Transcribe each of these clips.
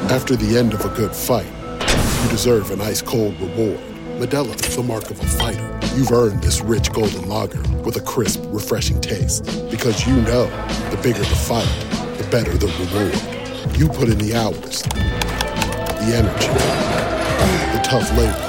After the end of a good fight, you deserve an ice-cold reward. Modelo is the mark of a fighter. You've earned this rich golden lager with a crisp, refreshing taste. Because you know, the bigger the fight, the better the reward. You put in the hours, the energy, the tough labor.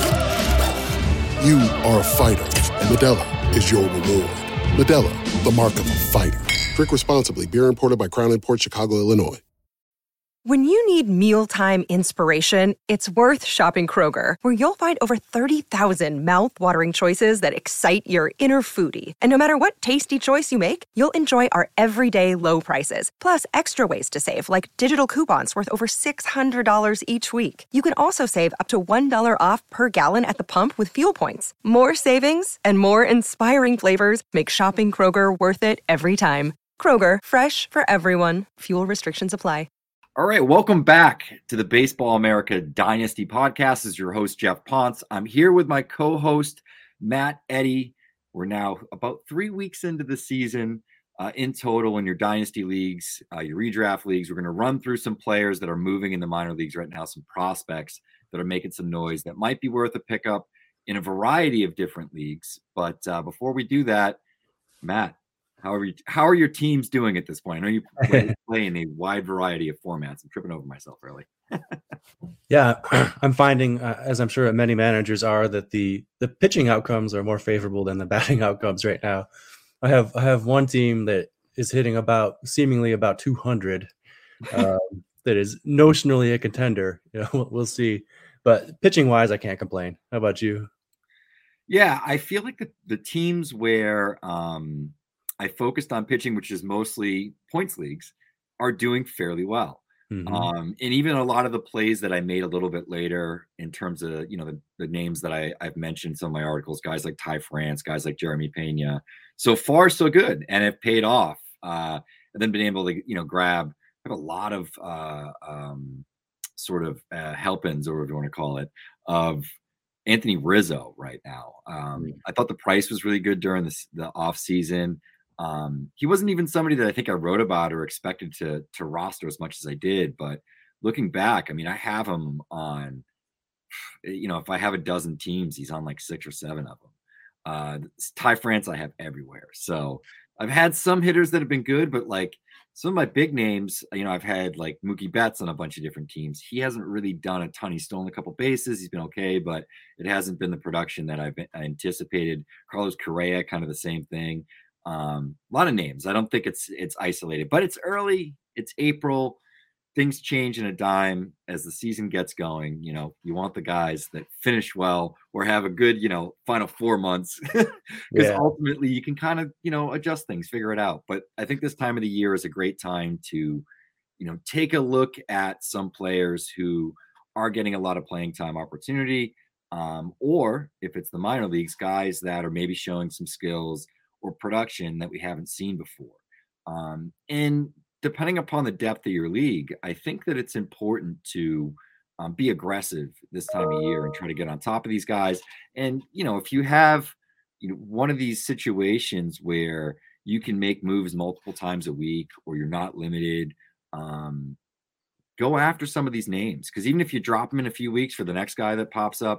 You are a fighter, and Modelo is your reward. Modelo, the mark of a fighter. Drink responsibly. Beer imported by Crown Imports, Chicago, Illinois. When you need mealtime inspiration, it's worth shopping Kroger, where you'll find over 30,000 mouth-watering choices that excite your inner foodie. And no matter what tasty choice you make, you'll enjoy our everyday low prices, plus extra ways to save, like digital coupons worth over $600 each week. You can also save up to $1 off per gallon at the pump with fuel points. More savings and more inspiring flavors make shopping Kroger worth it every time. Kroger, fresh for everyone. Fuel restrictions apply. All right, welcome back to the Baseball America Dynasty Podcast. This is your host, Jeff Ponce. I'm here with my co-host, Matt Eddy. We're now about 3 weeks into the season in total in your Dynasty leagues, your redraft leagues. We're going to run through some players that are moving in the minor leagues right now, some prospects that are making some noise that might be worth a pickup in a variety of different leagues. But before we do that, Matt, how are your teams doing at this point? I know you play in a wide variety of formats. I'm tripping over myself early. Yeah, I'm finding, as I'm sure many managers are, that the pitching outcomes are more favorable than the batting outcomes right now. I have one team that is hitting seemingly about 200. That is notionally a contender. We'll see. But pitching wise, I can't complain. How about you? Yeah, I feel like the teams where I focused on pitching, which is mostly points leagues, are doing fairly well. Mm-hmm. And even a lot of the plays that I made a little bit later in terms of, the names that I've mentioned in some of my articles, guys like Ty France, guys like Jeremy Pena, so far so good and have paid off. And then been able to, grab a lot of sort of help-ins, or whatever you want to call it, of Anthony Rizzo right now. I thought the price was really good during the off season. He wasn't even somebody that I think I wrote about or expected to roster as much as I did. But looking back, I mean, I have him on, if I have a dozen teams, he's on like 6 or 7 of them. Ty France, I have everywhere. So I've had some hitters that have been good, but like some of my big names, I've had like Mookie Betts on a bunch of different teams. He hasn't really done a ton. He's stolen a couple bases. He's been okay, but it hasn't been the production that I anticipated. Carlos Correa, kind of the same thing. A lot of names. I don't think it's isolated, but it's early. It's April. Things change in a dime as the season gets going. You want the guys that finish well or have a good, final 4 months, because ultimately you can kind of, adjust things, figure it out. But I think this time of the year is a great time to, take a look at some players who are getting a lot of playing time opportunity, or if it's the minor leagues, guys that are maybe showing some skills or production that we haven't seen before. And depending upon the depth of your league, I think that it's important to be aggressive this time of year and try to get on top of these guys. And, if you have, one of these situations where you can make moves multiple times a week or you're not limited, go after some of these names. Because even if you drop them in a few weeks for the next guy that pops up,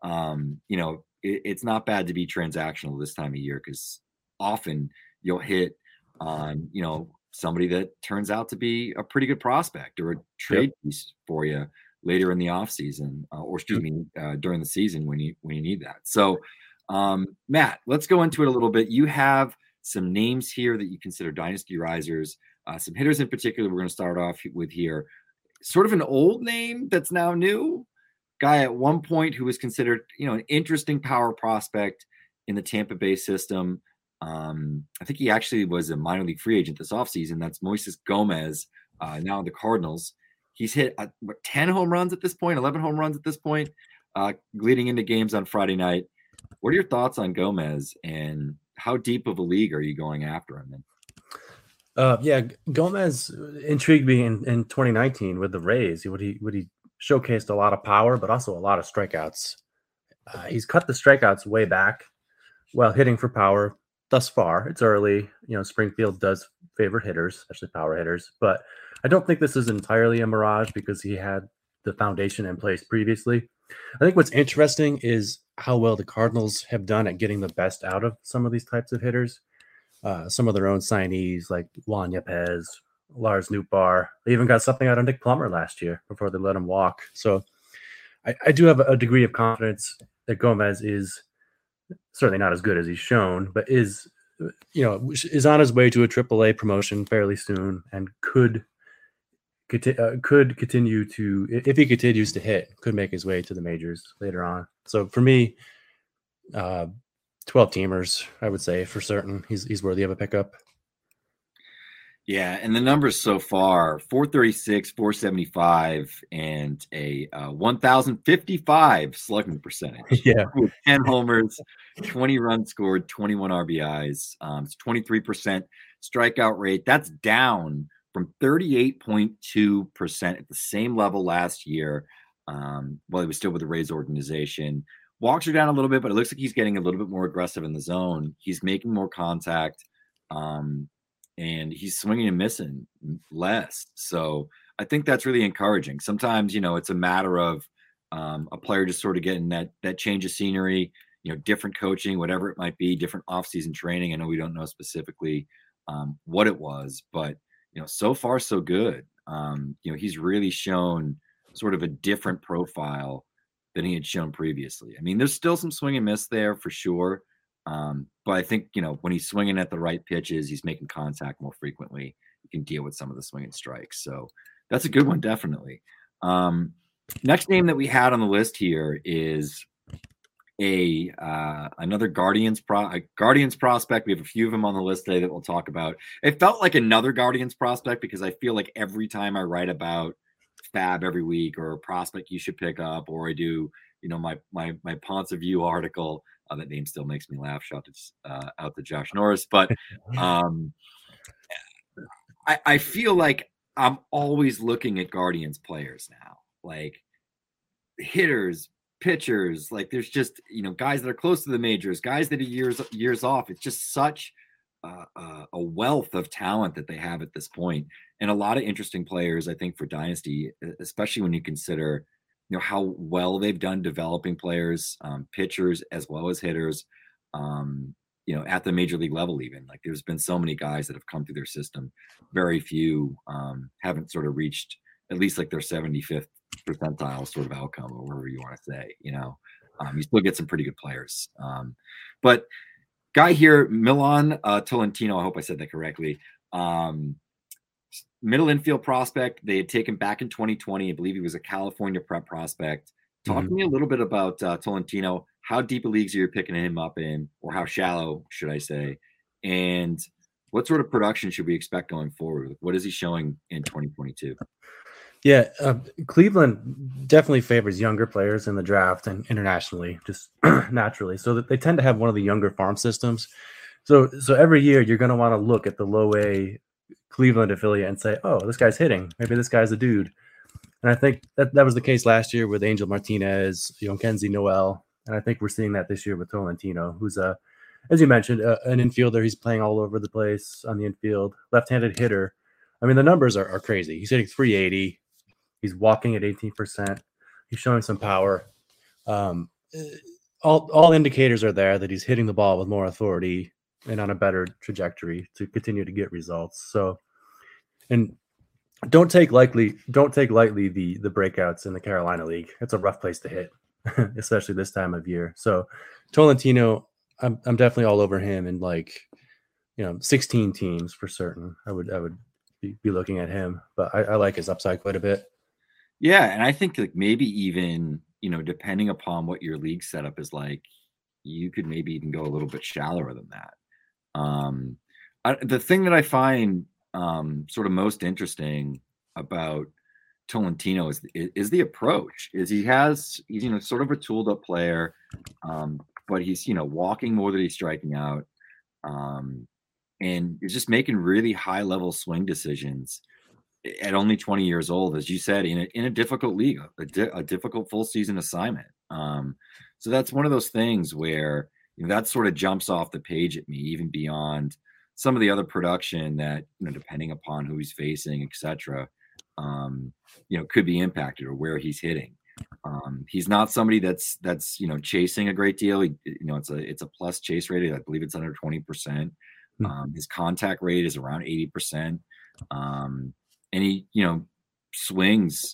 it's not bad to be transactional this time of year, because often you'll hit on, somebody that turns out to be a pretty good prospect or a trade piece for you later in the off season, during the season when you need that. So, Matt, let's go into it a little bit. You have some names here that you consider dynasty risers, some hitters in particular. We're going to start off with here, sort of an old name that's now new guy at one point who was considered, an interesting power prospect in the Tampa Bay system. I think he actually was a minor league free agent this offseason. That's Moises Gomez, now in the Cardinals. He's hit 10 home runs at this point, 11 home runs at this point, leading into games on Friday night. What are your thoughts on Gomez, and how deep of a league are you going after him in? Gomez intrigued me in 2019 with the Rays. He showcased a lot of power, but also a lot of strikeouts. He's cut the strikeouts way back while hitting for power. Thus far, it's early. Springfield does favor hitters, especially power hitters. But I don't think this is entirely a mirage because he had the foundation in place previously. I think what's interesting is how well the Cardinals have done at getting the best out of some of these types of hitters. Some of their own signees like Juan Yepez, Lars Nootbaar. They even got something out of Nick Plummer last year before they let him walk. So I do have a degree of confidence that Gomez is certainly not as good as he's shown, but is on his way to a AAA promotion fairly soon and could continue to, if he continues to hit, could make his way to the majors later on. So for me, 12 teamers, I would say for certain he's worthy of a pickup. Yeah, and the numbers so far, 436, 475, and a 1,055 slugging percentage. Yeah. With 10 homers, 20 runs scored, 21 RBIs. It's 23% strikeout rate. That's down from 38.2% at the same level last year while he was still with the Rays organization. Walks are down a little bit, but it looks like he's getting a little bit more aggressive in the zone. He's making more contact. And he's swinging and missing less. So I think that's really encouraging. Sometimes, it's a matter of a player just sort of getting that change of scenery, different coaching, whatever it might be, different off-season training. I know we don't know specifically what it was, but, so far so good. He's really shown sort of a different profile than he had shown previously. I mean, there's still some swing and miss there for sure. But I think, when he's swinging at the right pitches, he's making contact more frequently. You can deal with some of the swinging strikes. So that's a good one, definitely. Next name that we had on the list here is another Guardians prospect. We have a few of them on the list today that we'll talk about. It felt like another Guardians prospect because I feel like every time I write about Fab every week or a prospect you should pick up, or I do, my Ponce View article. That name still makes me laugh. Shout out to Josh Norris. But I feel like I'm always looking at Guardians players now, like hitters, pitchers. Like there's just, guys that are close to the majors, guys that are years off. It's just such a wealth of talent that they have at this point, and a lot of interesting players, I think, for Dynasty, especially when you consider how well they've done developing players, pitchers, as well as hitters, at the major league level, even. Like there's been so many guys that have come through their system. Very few haven't sort of reached at least like their 75th percentile sort of outcome, or whatever you want to say, you still get some pretty good players. But guy here, Milan Tolentino, I hope I said that correctly. Middle infield prospect. They had taken back in 2020. I believe he was a California prep prospect. Talk to me a little bit about Tolentino. How deep a leagues are you picking him up in, or how shallow, should I say? And what sort of production should we expect going forward? What is he showing in 2022? Yeah, Cleveland definitely favors younger players in the draft and internationally, just naturally. So that they tend to have one of the younger farm systems. So every year you're going to want to look at the low A Cleveland affiliate and say, oh, this guy's hitting. Maybe this guy's a dude. And I think that was the case last year with Angel Martinez, Kenzie Noel. And I think we're seeing that this year with Tolentino, who's as you mentioned, an infielder. He's playing all over the place on the infield, left-handed hitter. I mean, the numbers are crazy. He's hitting 380. He's walking at 18%. He's showing some power. All indicators are there that he's hitting the ball with more authority and on a better trajectory to continue to get results. So, and don't take lightly the breakouts in the Carolina League. It's a rough place to hit, especially this time of year. So Tolentino, I'm definitely all over him, and 16 teams for certain. I would be looking at him, but I like his upside quite a bit. Yeah, and I think maybe even depending upon what your league setup is like, you could maybe even go a little bit shallower than that. The thing that I find sort of most interesting about Tolentino is the approach. He's sort of a tooled up player, but he's walking more than he's striking out, and he's just making really high level swing decisions at only 20 years old, as you said, in a difficult league, a difficult full season assignment. So that's one of those things where that sort of jumps off the page at me, even beyond some of the other production that, depending upon who he's facing, etc., could be impacted or where he's hitting. He's not somebody that's chasing a great deal. It's a plus chase rate. I believe it's under 20%. His contact rate is around 80%. And he, swings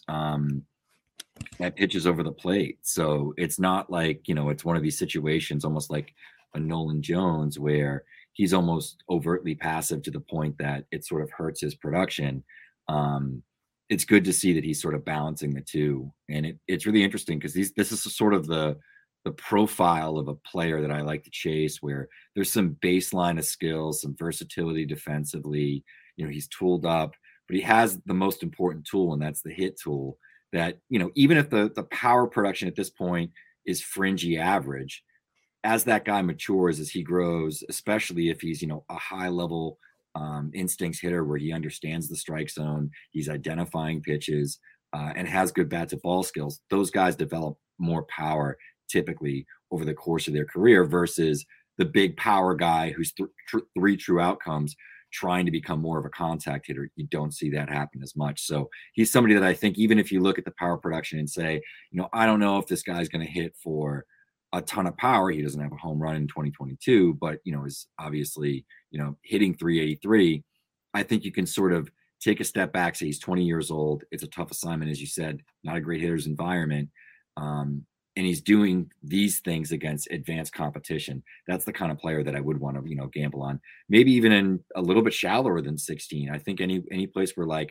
at pitches over the plate. So it's not like, it's one of these situations almost like a Nolan Jones where he's almost overtly passive to the point that it sort of hurts his production. It's good to see that he's sort of balancing the two. And it's really interesting because this is sort of the profile of a player that I like to chase, where there's some baseline of skills, some versatility defensively. He's tooled up, but he has the most important tool, and that's the hit tool. That, even if the power production at this point is fringy average, as that guy matures, as he grows, especially if he's, a high level instincts hitter where he understands the strike zone, he's identifying pitches, and has good bat to ball skills, those guys develop more power typically over the course of their career versus the big power guy who's three true outcomes trying to become more of a contact hitter. You don't see that happen as much. So he's somebody that I think, even if you look at the power production and say, I don't know if this guy's going to hit for a ton of power. He doesn't have a home run in 2022, but, is obviously, hitting 383. I think you can sort of take a step back, say he's 20 years old. It's a tough assignment, as you said, not a great hitter's environment. And he's doing these things against advanced competition. That's the kind of player that I would want to, gamble on. Maybe even in a little bit shallower than 16. I think any place where like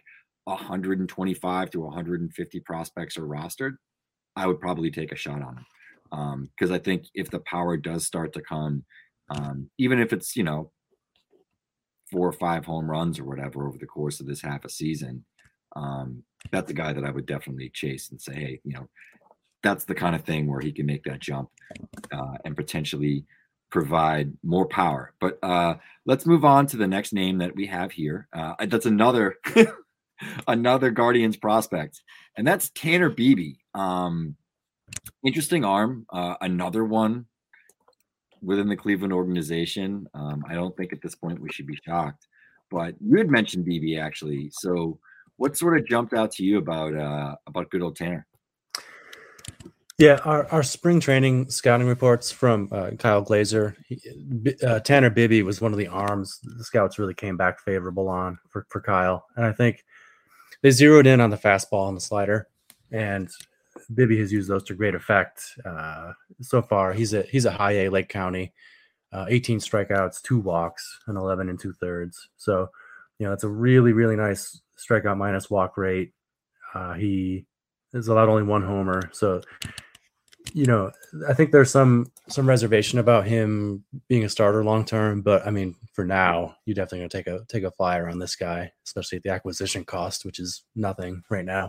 125 to 150 prospects are rostered, I would probably take a shot on him. Because I think if the power does start to come, even if it's, 4 or 5 home runs or whatever over the course of this half a season, that's a guy that I would definitely chase and say, hey, that's the kind of thing where he can make that jump and potentially provide more power. But let's move on to the next name that we have here. That's another another Guardians prospect, and that's Tanner Bibee. Interesting arm, another one within the Cleveland organization. I don't think at this point we should be shocked, but you had mentioned Bibee actually. So what sort of jumped out to you about good old Tanner? Yeah, our spring training scouting reports from Kyle Glazer, Tanner Bibee was one of the arms the scouts really came back favorable on for Kyle. And I think they zeroed in on the fastball and the slider, and Bibee has used those to great effect so far. He's a high A Lake County, 18 strikeouts, 2 walks, and 11 2/3. So, it's a really, really nice strikeout minus walk rate. He has allowed only 1 homer. So, I think there's some reservation about him being a starter long term, but I mean, for now, you're definitely going to take a flyer on this guy, especially at the acquisition cost, which is nothing right now.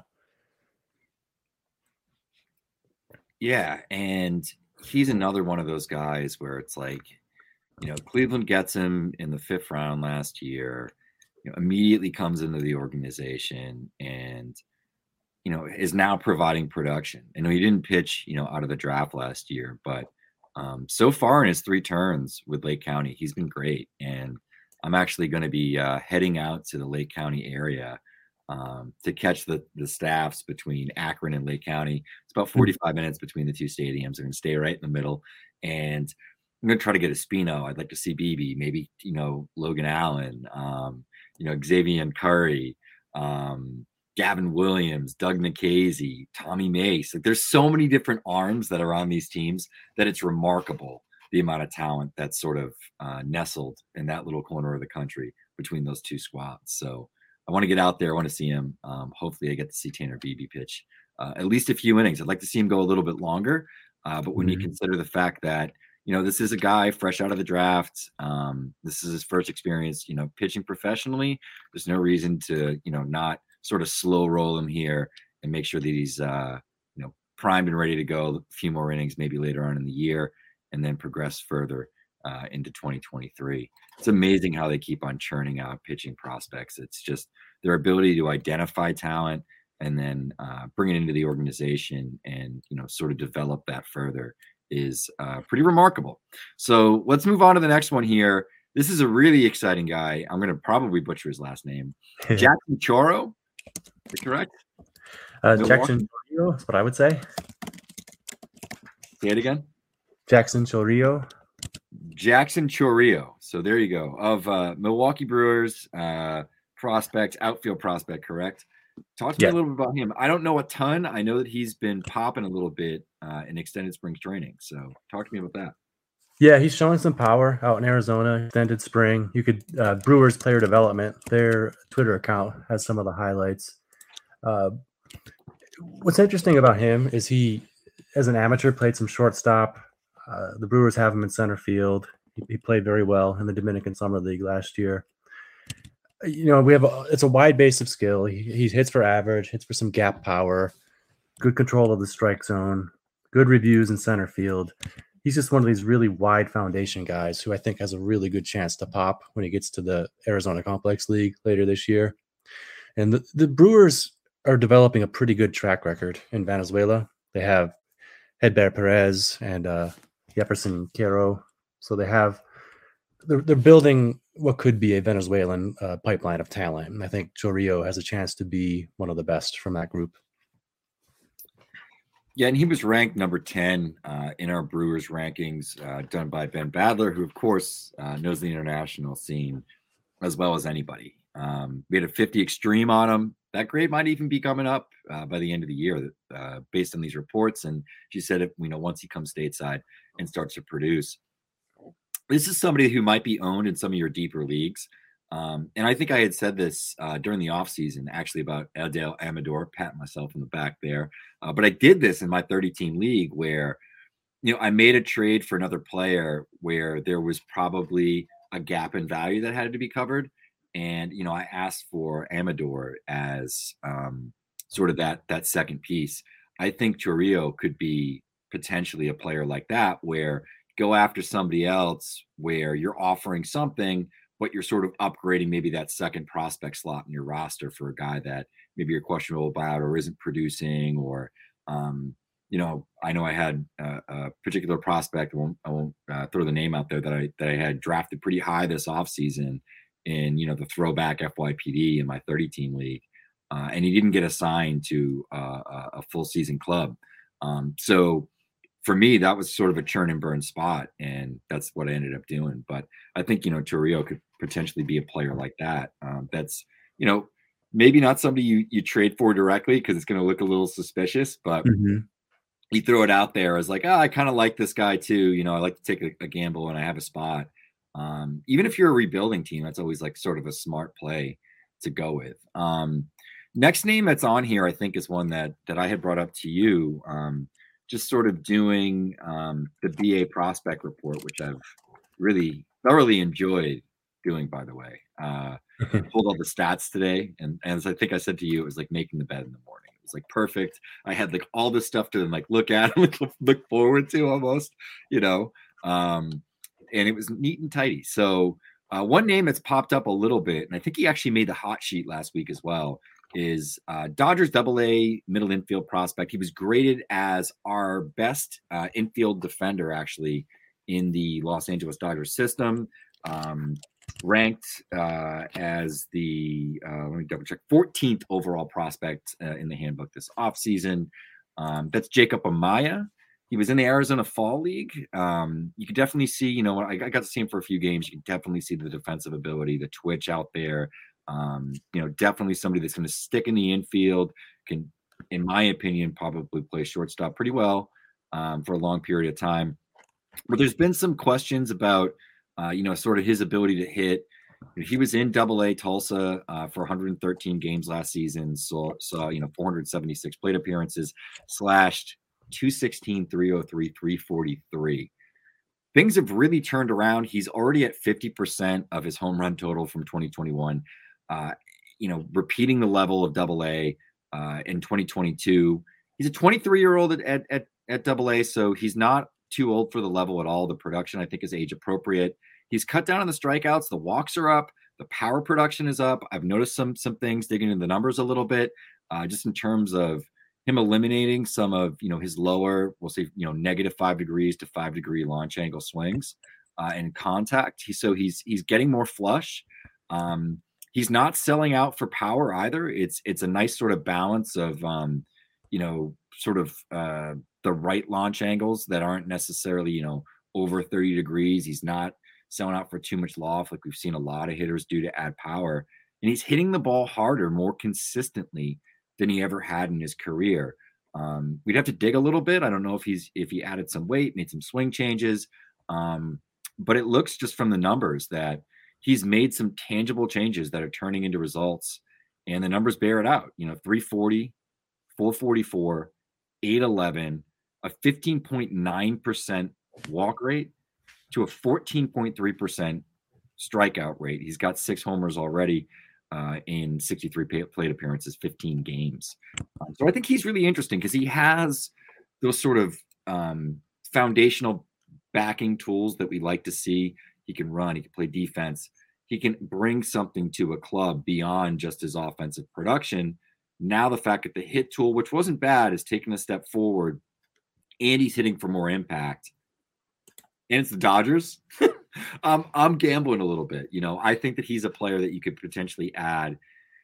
Yeah, and he's another one of those guys where it's like, Cleveland gets him in the 5th round last year, immediately comes into the organization and is now providing production. I know he didn't pitch, out of the draft last year, but so far in his 3 turns with Lake County, he's been great. And I'm actually going to be heading out to the Lake County area to catch the staffs between Akron and Lake County. It's about 45 minutes between the 2 stadiums. I'm going to stay right in the middle, and I'm going to try to get a Espino. I'd like to see Bibee, maybe, Logan Allen, Xavier Curry, Gavin Williams, Doug Nikhazy, Tommy Mace. Like, there's so many different arms that are on these teams that it's remarkable the amount of talent that's sort of nestled in that little corner of the country between those 2 squads. So I want to get out there. I want to see him. Hopefully I get to see Tanner Bibee pitch at least a few innings. I'd like to see him go a little bit longer. But when you consider the fact that, this is a guy fresh out of the draft. This is his first experience, pitching professionally. There's no reason to, not sort of slow roll him here and make sure that he's, primed and ready to go a few more innings, maybe later on in the year, and then progress further into 2023. It's amazing how they keep on churning out pitching prospects. It's just their ability to identify talent and then bring it into the organization and, sort of develop that further is pretty remarkable. So let's move on to the next one here. This is a really exciting guy. I'm going to probably butcher his last name. Jackson Chourio, is that correct? Jackson Chourio is what I would say. Say it again. Jackson Chourio. Jackson Chourio. So there you go. Of Milwaukee Brewers prospect, outfield prospect, correct? Talk to me a little bit about him. I don't know a ton. I know that he's been popping a little bit in extended spring training. So talk to me about that. Yeah, he's showing some power out in Arizona, extended spring. You could Brewers player development. Their Twitter account has some of the highlights. What's interesting about him is he, as an amateur, played some shortstop. The Brewers have him in center field. He played very well in the Dominican Summer League last year. It's a wide base of skill. He hits for average, hits for some gap power, good control of the strike zone, good reviews in center field. He's just one of these really wide foundation guys who I think has a really good chance to pop when he gets to the Arizona Complex League later this year. And the Brewers are developing a pretty good track record in Venezuela. They have Hedberg Perez and Jefferson Quero. So they're building what could be a Venezuelan pipeline of talent. And I think Chourio has a chance to be one of the best from that group. Yeah, and he was ranked number 10 in our Brewers rankings done by Ben Badler, who, of course, knows the international scene as well as anybody. We had a 50 extreme on him. That grade might even be coming up by the end of the year based on these reports. And she said, once he comes stateside and starts to produce. This is somebody who might be owned in some of your deeper leagues. And I think I had said this during the offseason, actually, about Adel Amador, patting myself in the back there. But I did this in my 30-team league where, I made a trade for another player where there was probably a gap in value that had to be covered. And, I asked for Amador as sort of that second piece. I think Chourio could be potentially a player like that, where go after somebody else where you're offering something, but you're sort of upgrading maybe that second prospect slot in your roster for a guy that maybe you're questionable about or isn't producing, or, I know I had a particular prospect. I won't throw the name out there that I had drafted pretty high this offseason in, the throwback FYPD in my 30-team league. And he didn't get assigned to a full season club. So for me, that was sort of a churn and burn spot, and that's what I ended up doing. But I think, Chourio could potentially be a player like that. That's, maybe not somebody you trade for directly because it's going to look a little suspicious, but you throw it out there as like, I kind of like this guy too. I like to take a gamble when I have a spot. Even if you're a rebuilding team, that's always like sort of a smart play to go with. Next name that's on here, I think, is one that I had brought up to you. Just sort of doing the BA prospect report, which I've really thoroughly enjoyed doing, by the way. Pulled all the stats today. And as I think I said to you, it was like making the bed in the morning. It was like perfect. I had like all this stuff to like look at and look forward to almost, and it was neat and tidy. So one name that's popped up a little bit, and I think he actually made the hot sheet last week as well, is Dodgers AA middle infield prospect. He was graded as our best infield defender, actually, in the Los Angeles Dodgers system. Ranked as the, let me double check, 14th overall prospect in the handbook this offseason. That's Jacob Amaya. He was in the Arizona Fall League. You could definitely see, I got to see him for a few games. You can definitely see the defensive ability, the twitch out there. Definitely somebody that's going to stick in the infield, can, in my opinion, probably play shortstop pretty well for a long period of time. But there's been some questions about, sort of his ability to hit. He was in AA Tulsa for 113 games last season. Saw 476 plate appearances, slashed 216, 303, 343. Things have really turned around. He's already at 50% of his home run total from 2021. Repeating the level of AA in 2022. He's a 23-year-old at AA, so he's not too old for the level at all. The production, I think, is age appropriate. He's cut down on the strikeouts. The walks are up. The power production is up. I've noticed some things, digging into the numbers a little bit, just in terms of him eliminating some of, his lower, we'll say, -5 degrees to 5 degree launch angle swings. and contact. He's getting more flush. He's not selling out for power either. It's a nice sort of balance of sort of the right launch angles that aren't necessarily over 30 degrees. He's not selling out for too much loft like we've seen a lot of hitters do to add power. And he's hitting the ball harder, more consistently than he ever had in his career. We'd have to dig a little bit. I don't know if he added some weight, made some swing changes. But it looks just from the numbers that he's made some tangible changes that are turning into results. And the numbers bear it out. 340, 444, 811, a 15.9% walk rate to a 14.3% strikeout rate. He's got 6 homers already in 63 plate appearances, 15 games. So I think he's really interesting because he has those sort of foundational backing tools that we like to see. He can run, he can play defense, he can bring something to a club beyond just his offensive production. Now the fact that the hit tool, which wasn't bad, is taking a step forward, and he's hitting for more impact. And it's the Dodgers. I'm gambling a little bit. I think that he's a player that you could potentially add,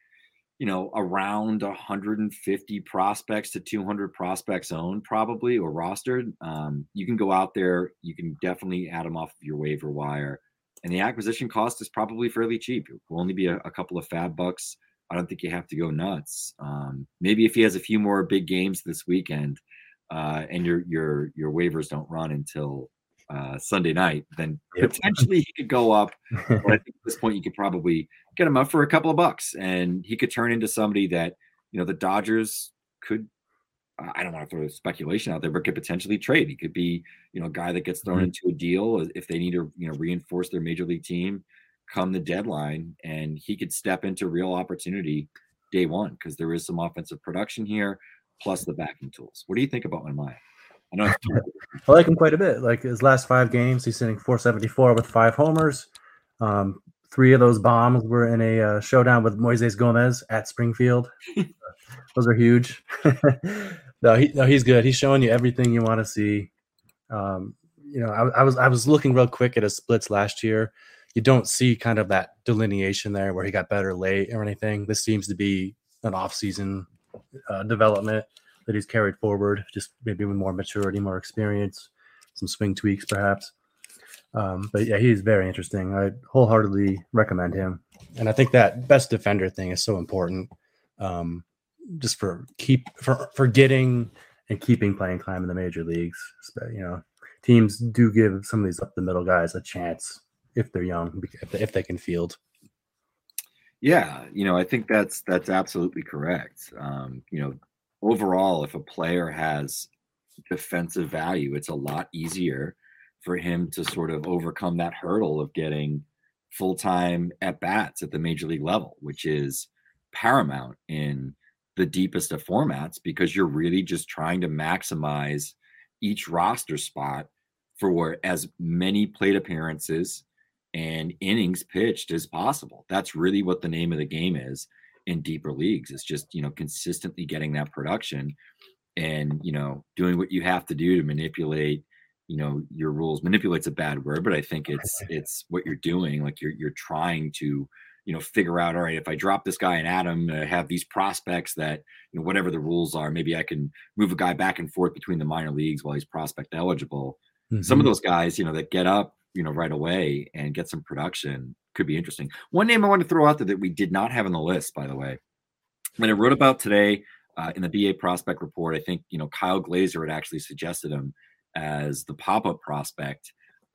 around 150 prospects to 200 prospects owned probably or rostered. You can go out there. You can definitely add him off of your waiver wire. And the acquisition cost is probably fairly cheap. It will only be a couple of fab bucks. I don't think you have to go nuts. Maybe if he has a few more big games this weekend and your waivers don't run until Sunday night, then potentially he could go up. But I think at this point you could probably get him up for a couple of bucks, and he could turn into somebody that the Dodgers could. I don't want to throw speculation out there, but could potentially trade. He could be a guy that gets thrown into a deal if they need to reinforce their major league team come the deadline, and he could step into real opportunity day one because there is some offensive production here plus the backing tools. What do you think about Manaea? I know I like him quite a bit. Like his last 5 games, he's hitting .474 with 5 homers. 3 of those bombs were in a showdown with Moises Gomez at Springfield. Those are huge. No, he's good. He's showing you everything you want to see. I was looking real quick at his splits last year. You don't see kind of that delineation there where he got better late or anything. This seems to be an off-season development that he's carried forward, just maybe with more maturity, more experience, some swing tweaks perhaps. But yeah, he's very interesting. I wholeheartedly recommend him. And I think that best defender thing is so important, just for getting and keeping playing time in the major leagues. Teams do give some of these up the middle guys a chance if they're young, if they can field. Yeah, I think that's absolutely correct. Overall, if a player has defensive value, it's a lot easier for him to sort of overcome that hurdle of getting full-time at-bats at the major league level, which is paramount in the deepest of formats because you're really just trying to maximize each roster spot for as many plate appearances and innings pitched as possible. That's really what the name of the game is in deeper leagues. It's just, consistently getting that production and, doing what you have to do to manipulate, your rules. Manipulate's a bad word, but I think it's what you're doing. Like you're trying to, figure out, all right, if I drop this guy and add him, I have these prospects that, whatever the rules are, maybe I can move a guy back and forth between the minor leagues while he's prospect eligible. Mm-hmm. Some of those guys, that get up, right away and get some production could be interesting. One name I want to throw out there that we did not have on the list, by the way, when I wrote about today in the BA prospect report, I think, Kyle Glaser had actually suggested him as the pop-up prospect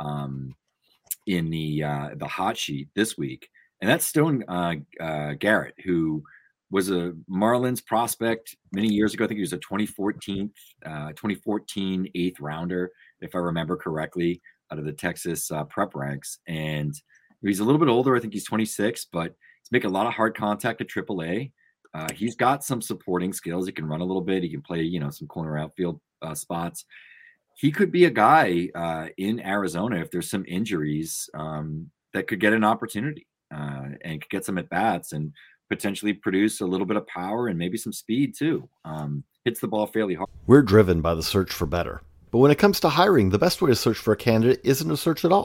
in the hot sheet this week. And that's Stone Garrett, who was a Marlins prospect many years ago. I think he was a 2014 8th rounder, if I remember correctly, out of the Texas prep ranks. And he's a little bit older. I think he's 26, but he's making a lot of hard contact at AAA. He's got some supporting skills. He can run a little bit. He can play, some corner outfield spots. He could be a guy in Arizona if there's some injuries that could get an opportunity and could get some at-bats and potentially produce a little bit of power and maybe some speed too. Hits the ball fairly hard. We're driven by the search for better. But when it comes to hiring, the best way to search for a candidate isn't to search at all.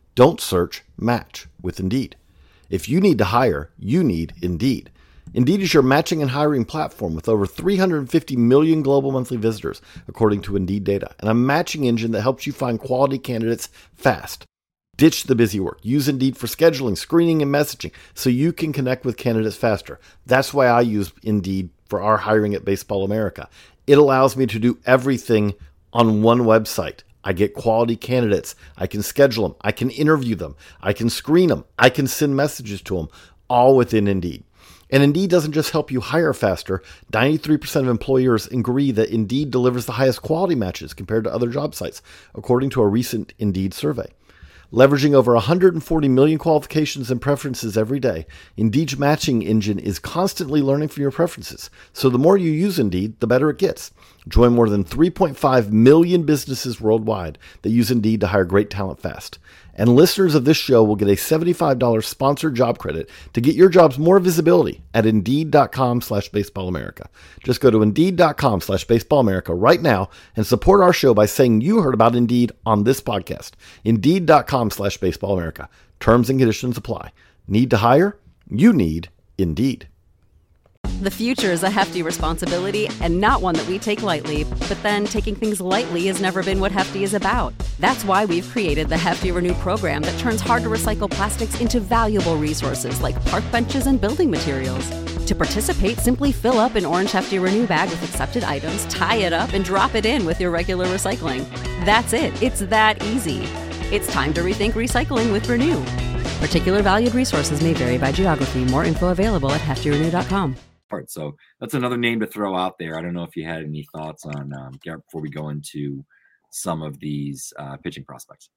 Don't search, match with Indeed. If you need to hire, you need Indeed. Indeed is your matching and hiring platform with over 350 million global monthly visitors, according to Indeed data, and a matching engine that helps you find quality candidates fast. Ditch the busy work. Use Indeed for scheduling, screening, and messaging so you can connect with candidates faster. That's why I use Indeed for our hiring at Baseball America. It allows me to do everything on one website. I get quality candidates. I can schedule them. I can interview them. I can screen them. I can send messages to them, all within Indeed. And Indeed doesn't just help you hire faster. 93% of employers agree that Indeed delivers the highest quality matches compared to other job sites, according to a recent Indeed survey. Leveraging over 140 million qualifications and preferences every day, Indeed's matching engine is constantly learning from your preferences. So the more you use Indeed, the better it gets. Join more than 3.5 million businesses worldwide that use Indeed to hire great talent fast. And listeners of this show will get a $75 sponsored job credit to get your jobs more visibility at Indeed.com/BaseballAmerica. Just go to Indeed.com/BaseballAmerica right now and support our show by saying you heard about Indeed on this podcast. Indeed.com/BaseballAmerica. Terms and conditions apply. Need to hire? You need Indeed. The future is a hefty responsibility and not one that we take lightly. But then taking things lightly has never been what Hefty is about. That's why we've created the Hefty Renew program that turns hard-to-recycle plastics into valuable resources like park benches and building materials. To participate, simply fill up an orange Hefty Renew bag with accepted items, tie it up, and drop it in with your regular recycling. That's it. It's that easy. It's time to rethink recycling with Renew. Particular valued resources may vary by geography. More info available at heftyrenew.com. So that's another name to throw out there. I don't know if you had any thoughts on Garrett before we go into some of these pitching prospects.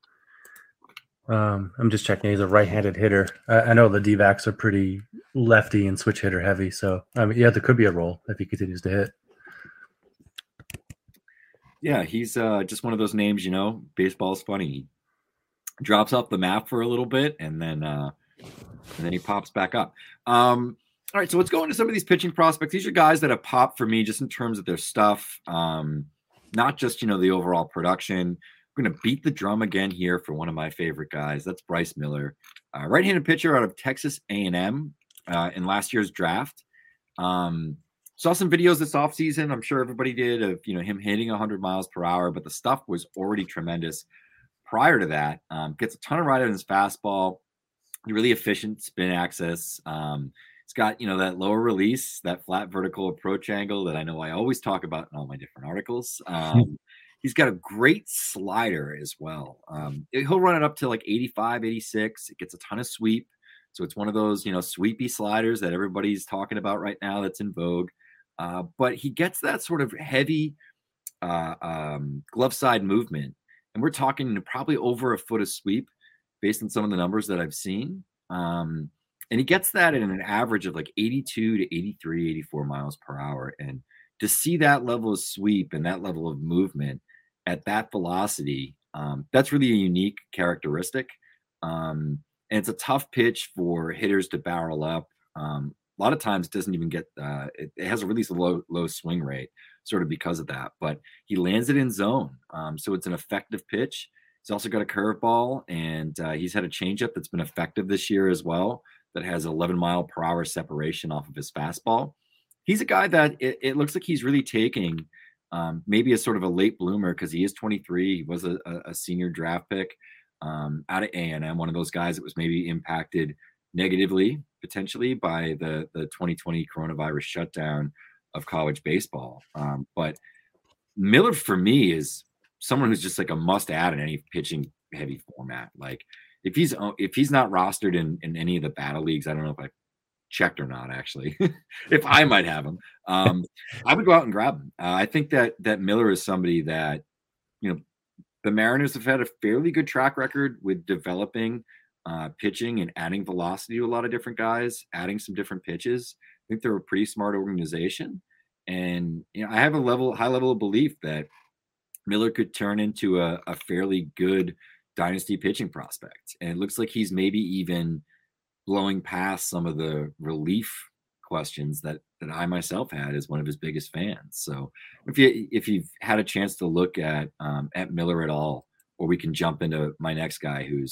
I'm just checking. He's a right-handed hitter. I know the D-backs are pretty lefty and switch hitter heavy. So, there could be a role if he continues to hit. Yeah, he's just one of those names, baseball is funny. He drops off the map for a little bit and then he pops back up. All right, so let's go into some of these pitching prospects. These are guys that have popped for me just in terms of their stuff, not just, the overall production. I'm going to beat the drum again here for one of my favorite guys. That's Bryce Miller, right-handed pitcher out of Texas A&M in last year's draft. Saw some videos this offseason. I'm sure everybody did of, him hitting 100 miles per hour, but the stuff was already tremendous prior to that. Gets a ton of ride on his fastball, really efficient spin access. It's got, that lower release, that flat vertical approach angle that I know I always talk about in all my different articles. He's got a great slider as well. He'll run it up to like 85, 86. It gets a ton of sweep. So it's one of those, sweepy sliders that everybody's talking about right now that's in vogue. But he gets that sort of heavy glove side movement. And we're talking probably over a foot of sweep based on some of the numbers that I've seen. And he gets that at an average of like 82 to 83, 84 miles per hour. And to see that level of sweep and that level of movement at that velocity, that's really a unique characteristic. And it's a tough pitch for hitters to barrel up. A lot of times it doesn't even get, it has a really low swing rate sort of because of that, but he lands it in zone. So it's an effective pitch. He's also got a curveball, and he's had a changeup that's been effective this year as well, that has 11 mile per hour separation off of his fastball. He's a guy that it looks like he's really taking maybe a sort of a late bloomer because he is 23. He was a senior draft pick out of A&M, one of those guys that was maybe impacted negatively, potentially, by the 2020 coronavirus shutdown of college baseball. But Miller, for me, is someone who's just like a must-add in any pitching heavy format. Like if he's not rostered in any of the battle leagues, I don't know if I checked or not, actually, if I might have him, I would go out and grab him. I think that Miller is somebody that, the Mariners have had a fairly good track record with developing pitching and adding velocity to a lot of different guys, adding some different pitches. I think they're a pretty smart organization. And, I have a high level of belief that Miller could turn into a fairly good dynasty pitching prospect. And it looks like he's maybe even blowing past some of the relief questions that I myself had as one of his biggest fans. So if you've had a chance to look at Miller at all, or we can jump into my next guy who's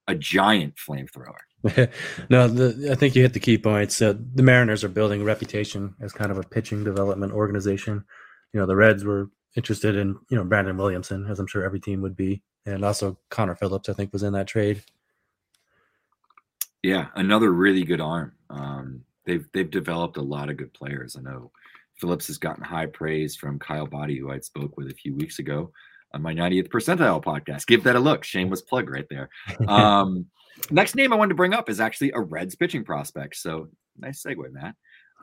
a giant flamethrower. No, I think you hit the key points. The Mariners are building a reputation as kind of a pitching development organization. The Reds were interested in, Brandon Williamson, as I'm sure every team would be. And also Connor Phillips, I think, was in that trade. Yeah, another really good arm. They've developed a lot of good players. I know Phillips has gotten high praise from Kyle Boddy, who I'd spoke with a few weeks ago on my 90th percentile podcast. Give that a look. Shameless plug right there. Next name I wanted to bring up is actually a Reds pitching prospect. So nice segue, Matt.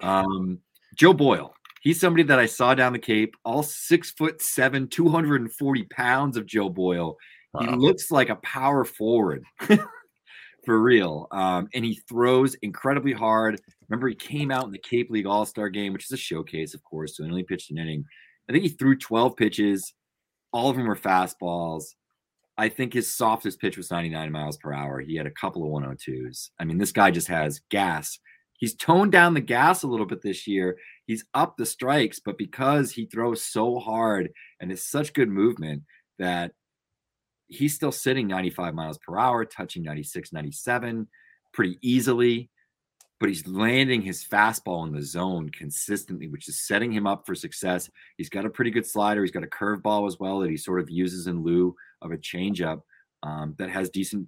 Joe Boyle. He's somebody that I saw down the Cape, all 6'7", 240 pounds of Joe Boyle. Wow. He looks like a power forward for real. And he throws incredibly hard. Remember, he came out in the Cape League All-Star game, which is a showcase, of course. So he only pitched an inning. I think he threw 12 pitches. All of them were fastballs. I think his softest pitch was 99 miles per hour. He had a couple of 102s. I mean, this guy just has gas. He's toned down the gas a little bit this year. He's upped the strikes, but because he throws so hard and it's such good movement that he's still sitting 95 miles per hour, touching 96, 97 pretty easily. But he's landing his fastball in the zone consistently, which is setting him up for success. He's got a pretty good slider. He's got a curveball as well that he sort of uses in lieu of a changeup that has decent,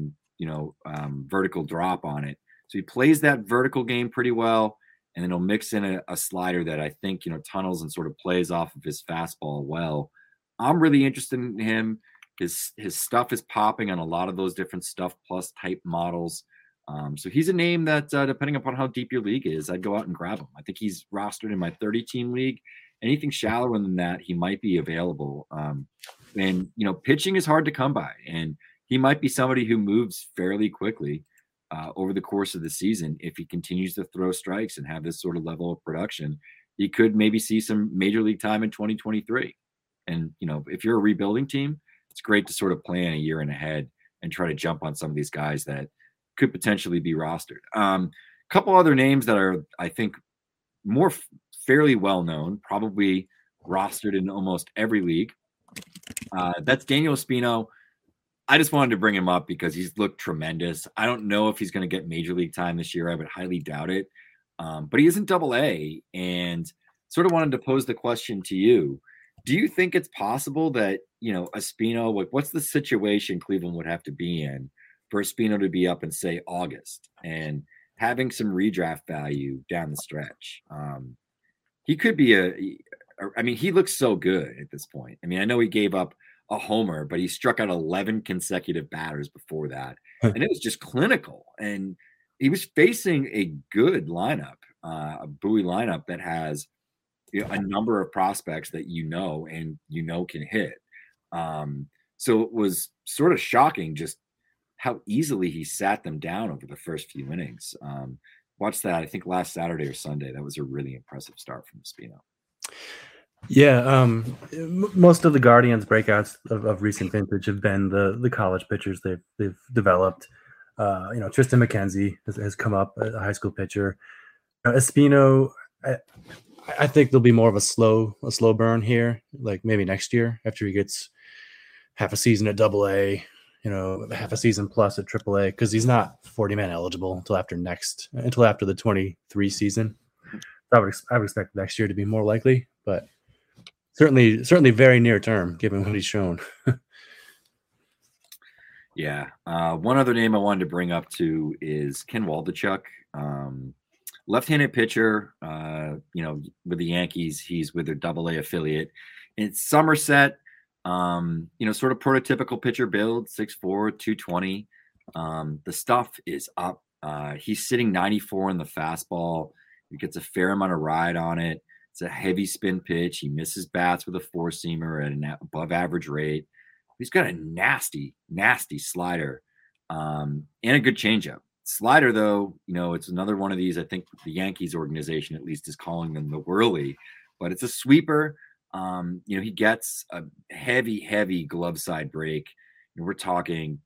vertical drop on it. So he plays that vertical game pretty well, and then he'll mix in a slider that I think, tunnels and sort of plays off of his fastball well. I'm really interested in him. His stuff is popping on a lot of those different Stuff Plus type models. So he's a name that, depending upon how deep your league is, I'd go out and grab him. I think he's rostered in my 30-team league. Anything shallower than that, he might be available. And pitching is hard to come by, and he might be somebody who moves fairly quickly over the course of the season. If he continues to throw strikes and have this sort of level of production, he could maybe see some major league time in 2023. And, if you're a rebuilding team, it's great to sort of plan a year and ahead and try to jump on some of these guys that could potentially be rostered. A couple other names that are, I think, more fairly well known, probably rostered in almost every league. That's Daniel Espino. I just wanted to bring him up because he's looked tremendous. I don't know if he's going to get major league time this year. I would highly doubt it. But he is in Double-A, and sort of wanted to pose the question to you. Do you think it's possible that, Espino, what's the situation Cleveland would have to be in for Espino to be up in, say, August and having some redraft value down the stretch? He could be he looks so good at this point. I mean, I know he gave up a homer, but he struck out 11 consecutive batters before that. And it was just clinical. And he was facing a good lineup, a Bowie lineup that has a number of prospects that can hit. So it was sort of shocking just how easily he sat them down over the first few innings. Watched that, I think, last Saturday or Sunday. That was a really impressive start from Espino. Yeah, most of the Guardians breakouts of recent vintage have been the college pitchers they've developed. Tristan McKenzie has come up, a high school pitcher. Espino, I think there'll be more of a slow burn here, like maybe next year after he gets half a season at Double-A, half a season plus at Triple-A, because he's not 40-man eligible until after the 23 season. I would expect next year to be more likely, but certainly very near term, given what he's shown. Yeah. One other name I wanted to bring up too is Ken Waldichuk, left-handed pitcher. With the Yankees, he's with their Double-A affiliate. It's Somerset. Sort of prototypical pitcher build, 6'4", 220. The stuff is up. He's sitting 94 in the fastball. He gets a fair amount of ride on it. It's a heavy spin pitch. He misses bats with a four-seamer at an above average rate. He's got a nasty, nasty slider and a good changeup. Slider, though, it's another one of these. I think the Yankees organization, at least, is calling them the whirly, but it's a sweeper. He gets a heavy, heavy glove side break. We're talking,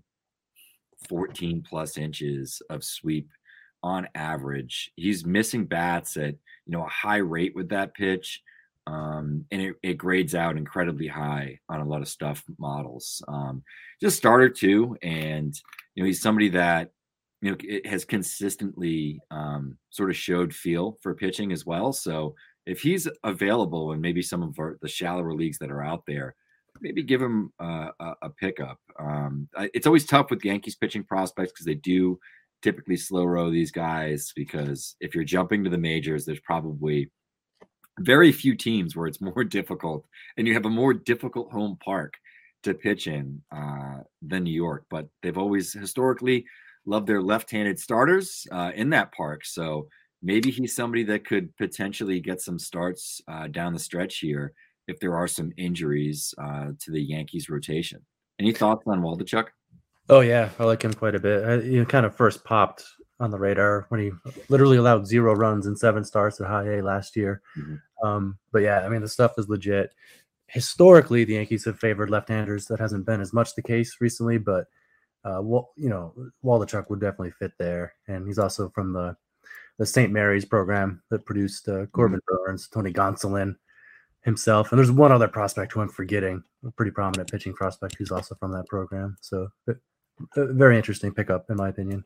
14 plus inches of sweep on average. He's missing bats at, a high rate with that pitch. And it grades out incredibly high on a lot of stuff models. Just starter too, and he's somebody that it has consistently sort of showed feel for pitching as well. So if he's available in maybe some of the shallower leagues that are out there, maybe give him a pickup. It's always tough with Yankees pitching prospects because they do typically slow row these guys, because if you're jumping to the majors, there's probably very few teams where it's more difficult and you have a more difficult home park to pitch in than New York. But they've always historically loved their left-handed starters in that park. So maybe he's somebody that could potentially get some starts down the stretch here if there are some injuries to the Yankees rotation. Any thoughts on Waldichuk? Oh yeah, I like him quite a bit. He kind of first popped on the radar when he literally allowed 0 runs in 7 starts at high A last year. Mm-hmm. But yeah, I mean, the stuff is legit. Historically, the Yankees have favored left-handers. That hasn't been as much the case recently, but Waldichuk would definitely fit there. And he's also from the St. Mary's program that produced Corbin Burns, Tony Gonsolin himself. And there's one other prospect who I'm forgetting, a pretty prominent pitching prospect who's also from that program. So a very interesting pickup, in my opinion.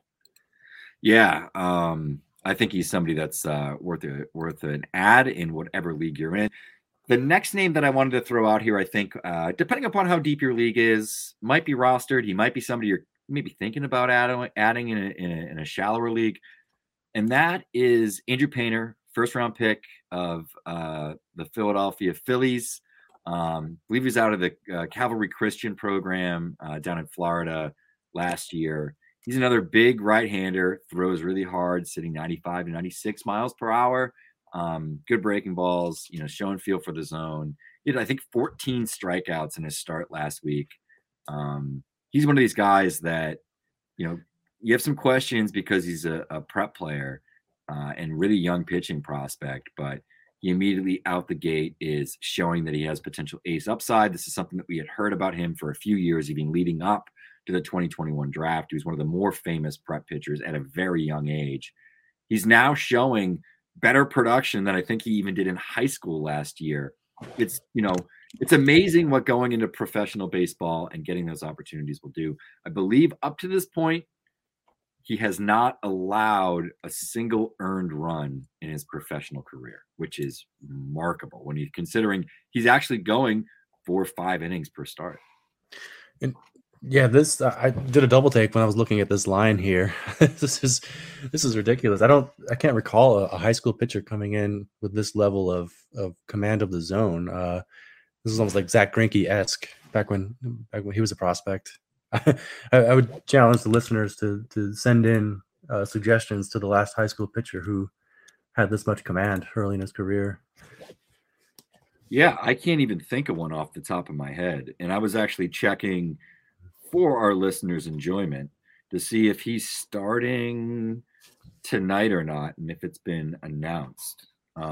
Yeah, I think he's somebody that's worth an ad in whatever league you're in. The next name that I wanted to throw out here, I think, depending upon how deep your league is, might be rostered. He might be somebody you're maybe thinking about adding in a shallower league, and that is Andrew Painter, first-round pick of the Philadelphia Phillies. I believe he was out of the Cavalry Christian program down in Florida last year. He's another big right-hander, throws really hard, sitting 95 to 96 miles per hour. Good breaking balls, showing feel for the zone. He had, I think, 14 strikeouts in his start last week. He's one of these guys that, you have some questions because he's a prep player and really young pitching prospect, but he immediately out the gate is showing that he has potential ace upside. This is something that we had heard about him for a few years, even leading up to the 2021 draft. He was one of the more famous prep pitchers at a very young age. He's now showing better production than I think he even did in high school last year. It's amazing what going into professional baseball and getting those opportunities will do. I believe up to this point, he has not allowed a single earned run in his professional career, which is remarkable when you're considering he's actually going 4 or 5 innings per start. And yeah, this I did a double take when I was looking at this line here. This is ridiculous. I can't recall a high school pitcher coming in with this level of command of the zone. This is almost like Zach Greinke-esque back when he was a prospect. I would challenge the listeners to send in suggestions to the last high school pitcher who had this much command early in his career. Yeah, I can't even think of one off the top of my head. And I was actually checking for our listeners' enjoyment to see if he's starting tonight or not, and if it's been announced.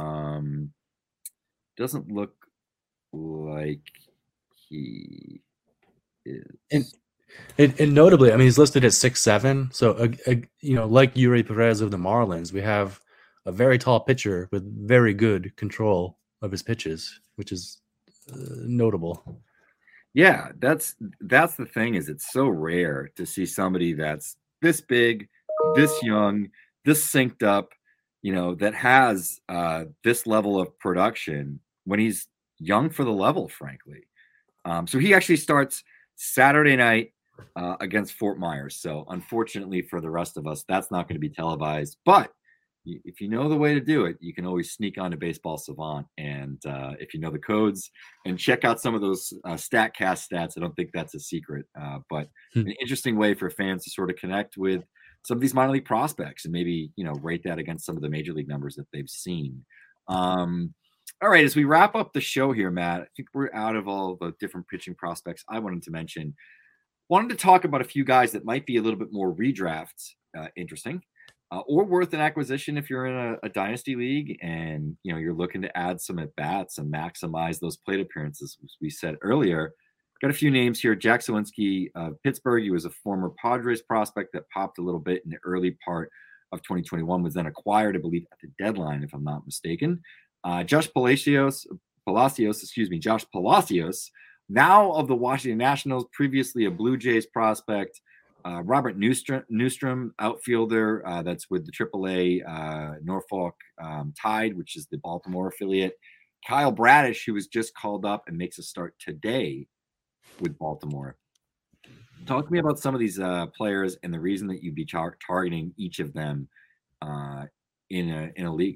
Doesn't look like he is. And notably, I mean, he's listed at 6'7". So, like Yuri Perez of the Marlins, we have a very tall pitcher with very good control of his pitches, which is notable. Yeah, that's the thing, is it's so rare to see somebody that's this big, this young, this synced up, that has this level of production when he's young for the level, frankly. So he actually starts Saturday night against Fort Myers. So unfortunately for the rest of us, that's not going to be televised. But if you know the way to do it, you can always sneak onto Baseball Savant. And if you know the codes and check out some of those StatCast stats, I don't think that's a secret. But an interesting way for fans to sort of connect with some of these minor league prospects and maybe, rate that against some of the major league numbers that they've seen. All right, as we wrap up the show here, Matt, I think we're out of all the different pitching prospects I wanted to mention. Wanted to talk about a few guys that might be a little bit more redraft interesting. Or worth an acquisition if you're in a dynasty league and you're looking to add some at bats and maximize those plate appearances. As we said earlier, got a few names here. Jack Suwinski of Pittsburgh. He was a former Padres prospect that popped a little bit in the early part of 2021. Was then acquired, I believe, at the deadline, if I'm not mistaken. Josh Palacios, Josh Palacios, now of the Washington Nationals, previously a Blue Jays prospect. Robert Newstrom, outfielder, that's with the AAA Norfolk Tide, which is the Baltimore affiliate. Kyle Bradish, who was just called up and makes a start today with Baltimore. Talk to me about some of these players and the reason that you'd be targeting each of them in a league.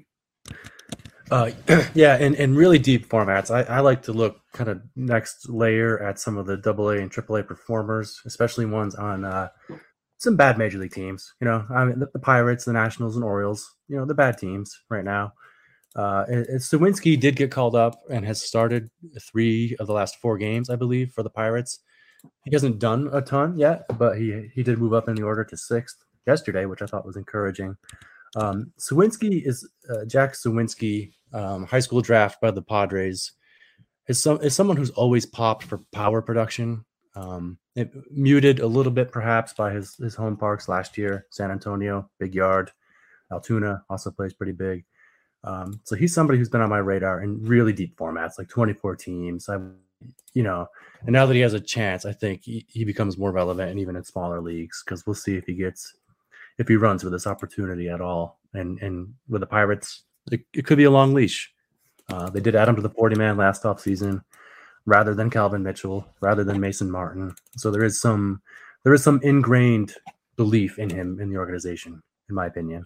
Yeah, in really deep formats, I like to look kind of next layer at some of the AA and AAA performers, especially ones on some bad major league teams. I mean, the Pirates, the Nationals, and Orioles. The bad teams right now. Suwinski did get called up and has started 3 of the last 4 games, I believe, for the Pirates. He hasn't done a ton yet, but he did move up in the order to 6th yesterday, which I thought was encouraging. Suwinski is Jack Suwinski, high school draft by the Padres, is someone who's always popped for power production. It muted a little bit perhaps by his home parks last year. San Antonio, big yard. Altoona also plays pretty big. So he's somebody who's been on my radar in really deep formats, like 24 teams. And now that he has a chance, I think he becomes more relevant, and even in smaller leagues, because we'll see if he runs with this opportunity at all. And with the Pirates, it could be a long leash. They did add him to the 40-man last offseason rather than Calvin Mitchell, rather than Mason Martin. So there is some ingrained belief in him in the organization, in my opinion.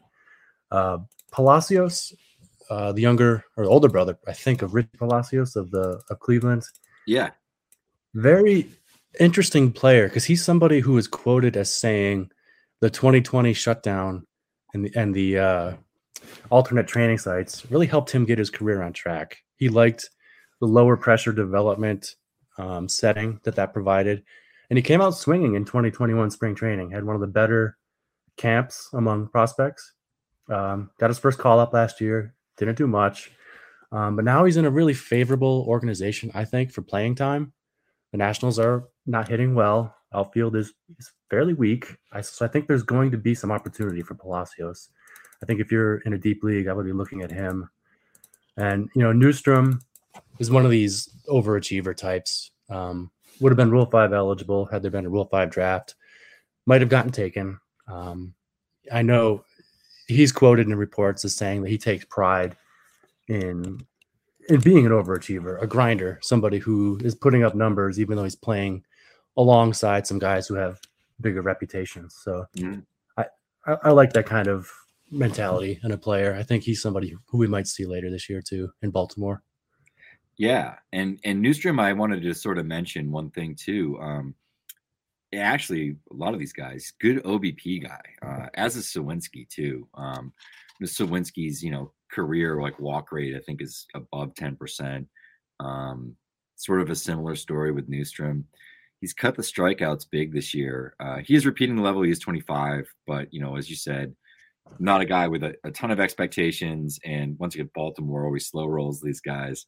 Palacios, the younger or older brother, I think, of Rich Palacios of Cleveland. Yeah. Very interesting player, because he's somebody who is quoted as saying the 2020 shutdown and the alternate training sites really helped him get his career on track. He liked the lower pressure development setting that provided. And he came out swinging in 2021 spring training, had one of the better camps among prospects. Got his first call up last year, didn't do much. But now he's in a really favorable organization, I think, for playing time. The Nationals are not hitting well. Outfield is fairly weak. So I think there's going to be some opportunity for Palacios. I think if you're in a deep league, I would be looking at him. And, Newstrom is one of these overachiever types. Would have been Rule 5 eligible had there been a Rule 5 draft. Might have gotten taken. I know he's quoted in reports as saying that he takes pride in being an overachiever, a grinder, somebody who is putting up numbers even though he's playing alongside some guys who have bigger reputations. So I like that kind of mentality in a player. I think he's somebody who we might see later this year too in Baltimore. Yeah, and Newstrom, I wanted to sort of mention one thing too. Actually, a lot of these guys, good OBP guy, as is Suwinski too. Suwinski's, career walk rate, I think, is above 10%. Sort of a similar story with Newstrom. He's cut the strikeouts big this year. He is repeating the level. He is 25, but as you said, not a guy with a ton of expectations. And once again, Baltimore always slow rolls these guys.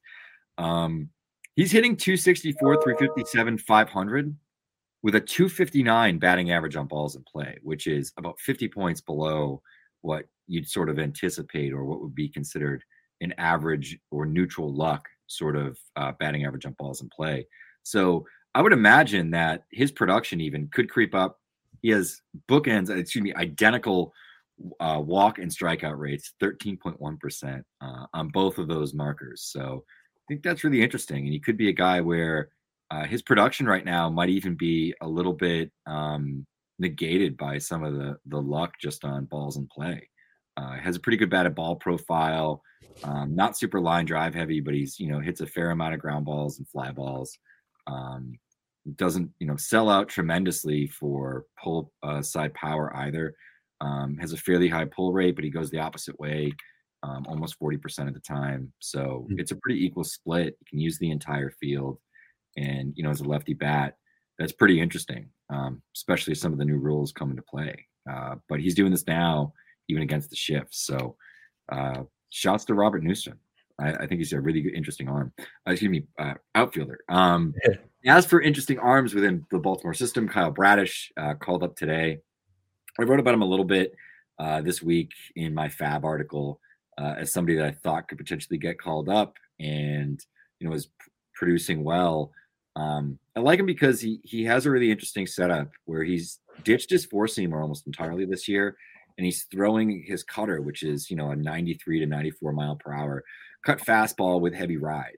He's hitting 264, 357, 500 with a 259 batting average on balls in play, which is about 50 points below what you'd sort of anticipate or what would be considered an average or neutral luck sort of batting average on balls in play. So I would imagine that his production even could creep up. He has identical walk and strikeout rates, 13.1% on both of those markers. So I think that's really interesting. And he could be a guy where his production right now might even be a little bit negated by some of the luck just on balls in play. Has a pretty good batted ball profile, not super line drive heavy, but he's, hits a fair amount of ground balls and fly balls. Doesn't, sell out tremendously for pull side power either. Has a fairly high pull rate, but he goes the opposite way almost 40% of the time. So it's a pretty equal split. You can use the entire field. And, as a lefty bat, that's pretty interesting, especially as some of the new rules come into play. But he's doing this now, even against the shift. So shouts to Robert Newstrom. I think he's a really good, interesting arm. Outfielder. As for interesting arms within the Baltimore system, Kyle Bradish called up today. I wrote about him a little bit this week in my Fab article as somebody that I thought could potentially get called up. And is producing well. I like him because he has a really interesting setup where he's ditched his four seamer almost entirely this year, and he's throwing his cutter, which is a 93 to 94 mile per hour cut fastball with heavy ride.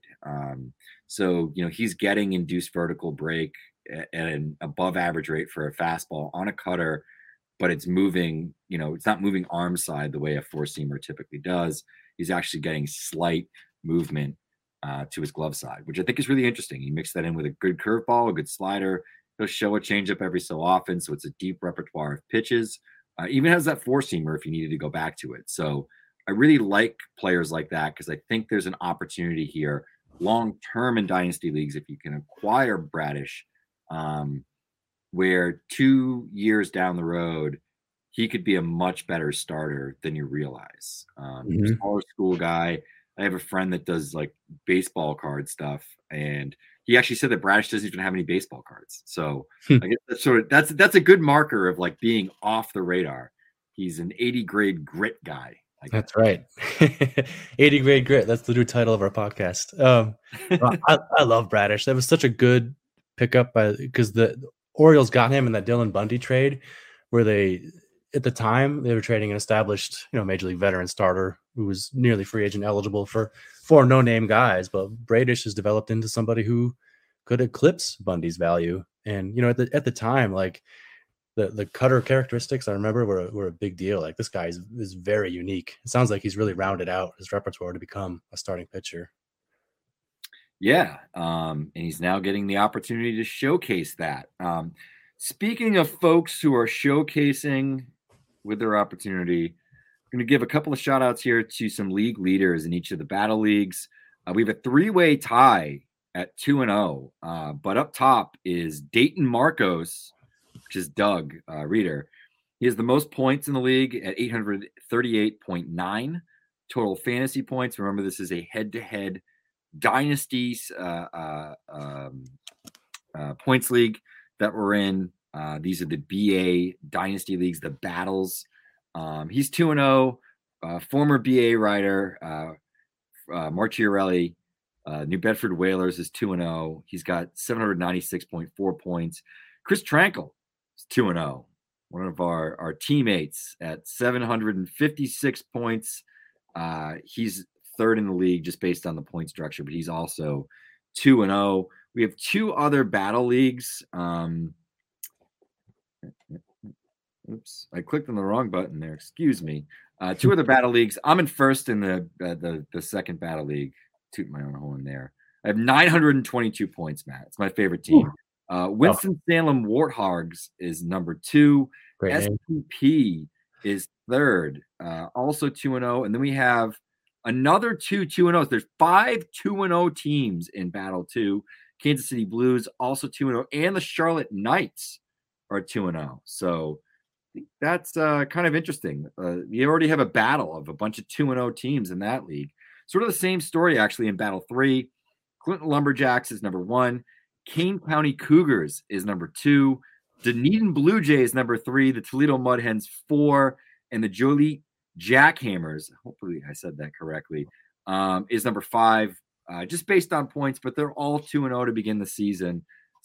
So he's getting induced vertical break at an above average rate for a fastball on a cutter, but it's moving. It's not moving arm side the way a four seamer typically does. He's actually getting slight movement to his glove side, which I think is really interesting. He mixed that in with a good curveball, a good slider. He'll show a changeup every so often, so it's a deep repertoire of pitches. Even has that four seamer if you needed to go back to it. So I really like players like that because I think there's an opportunity here long term in dynasty leagues if you can acquire Bradish, where 2 years down the road he could be a much better starter than you realize. Smaller school guy. I have a friend that does like baseball card stuff, and he actually said that Bradish doesn't even have any baseball cards. So I guess that's a good marker of like being off the radar. He's an 80 grade grit guy. That's right. 80 grade grit. That's the new title of our podcast. I love Bradish. That was such a good pickup because the Orioles got him in that Dylan Bundy trade where at the time they were trading an established, major league veteran starter who was nearly free agent eligible for no name guys. But Bradish has developed into somebody who could eclipse Bundy's value. And, at the time, like the cutter characteristics I remember were a big deal. Like this guy is very unique. It sounds like he's really rounded out his repertoire to become a starting pitcher. Yeah. And he's now getting the opportunity to showcase that. Speaking of folks who are showcasing with their opportunity, I'm going to give a couple of shout outs here to some league leaders in each of the battle leagues. We have a 3-way tie at 2-0. But up top is Dayton Marcos, which is Doug Reeder. He has the most points in the league at 838.9 total fantasy points. Remember, this is a head-to-head dynasty points league that we're in. These are the BA dynasty leagues, the battles. He's 2-0, former BA writer, Mark Chiarelli, New Bedford Whalers is 2-0. He's got 796.4 points. Chris Tranquil is 2-0, one of our teammates at 756 points. He's third in the league just based on the point structure, but he's also 2-0. We have two other battle leagues. Oops, I clicked on the wrong button there. Excuse me. Two other battle leagues. I'm in first in the second battle league. Toot my own horn there. I have 922 points, Matt. It's my favorite team. Winston-Salem Warthogs is number 2. Great SPP is third, also 2-0. And then we have another 2 2-0s. There's 5 2-0 teams in Battle 2. Kansas City Blues also 2-0, and the Charlotte Knights are 2-0. So that's kind of interesting. You already have a battle of a bunch of 2-0 teams in that league. Sort of the same story, actually, in Battle 3. Clinton Lumberjacks is number 1. Kane County Cougars is number 2. Dunedin Blue Jays number 3. The Toledo Mud Hens 4. And the Joliet Jackhammers, hopefully I said that correctly, is number 5. Just based on points, but they're all 2-0 to begin the season.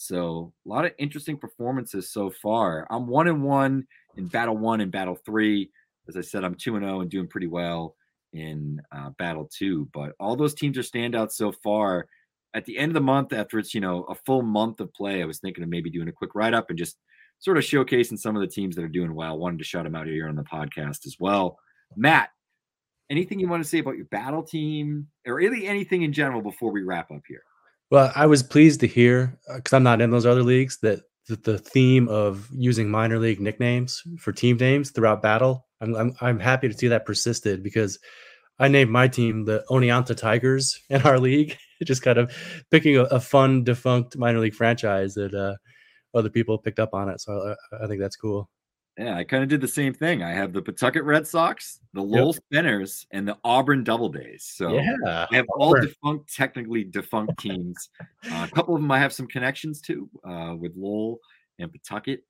So a lot of interesting performances so far. I'm 1-1 in Battle 1 and Battle 3. As I said, I'm 2-0 and doing pretty well in Battle 2. But all those teams are standouts so far. At the end of the month, after it's, a full month of play, I was thinking of maybe doing a quick write-up and just sort of showcasing some of the teams that are doing well. Wanted to shout them out here on the podcast as well. Matt, anything you want to say about your battle team or really anything in general before we wrap up here? Well, I was pleased to hear, because I'm not in those other leagues, that the theme of using minor league nicknames for team names throughout battle, I'm happy to see that persisted, because I named my team the Oneonta Tigers in our league, just kind of picking a fun defunct minor league franchise that other people picked up on it. So I think that's cool. Yeah, I kind of did the same thing. I have the Pawtucket Red Sox, the Lowell Spinners, and the Auburn Doubledays. So I have all technically defunct teams. A couple of them I have some connections to with Lowell and Pawtucket.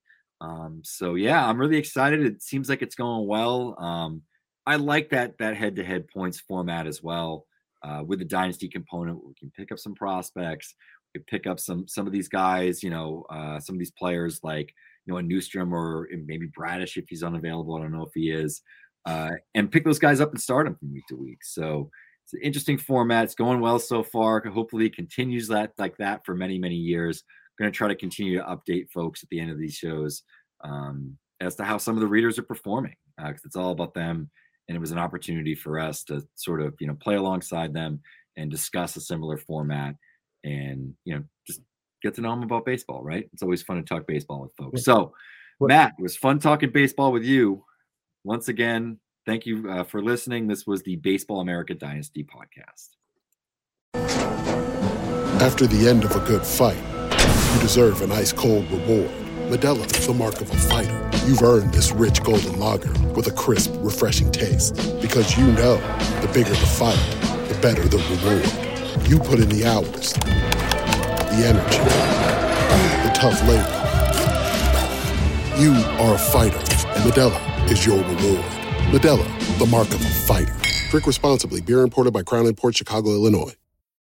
So yeah, I'm really excited. It seems like it's going well. I like that head-to-head points format as well. with the dynasty component, we can pick up some prospects. We can pick up some of these guys, some of these players like, a Newstrom or maybe Bradish if he's unavailable. I don't know if he is. And pick those guys up and start them from week to week. So it's an interesting format. It's going well so far. Hopefully it continues that like that for many, many years. I'm going to try to continue to update folks at the end of these shows as to how some of the readers are performing, because it's all about them. And it was an opportunity for us to sort of, play alongside them and discuss a similar format and, just get to know them about baseball, right? It's always fun to talk baseball with folks. So, Matt, it was fun talking baseball with you. Once again, thank you for listening. This was the Baseball America Dynasty podcast. After the end of a good fight, you deserve an ice-cold reward. Modelo, the mark of a fighter. You've earned this rich golden lager with a crisp, refreshing taste. Because you know, the bigger the fight, the better the reward. You put in the hours, the energy, the tough labor. You are a fighter, and Modelo is your reward. Modelo, the mark of a fighter. Drink responsibly. Beer imported by Crown Imports, Chicago, Illinois.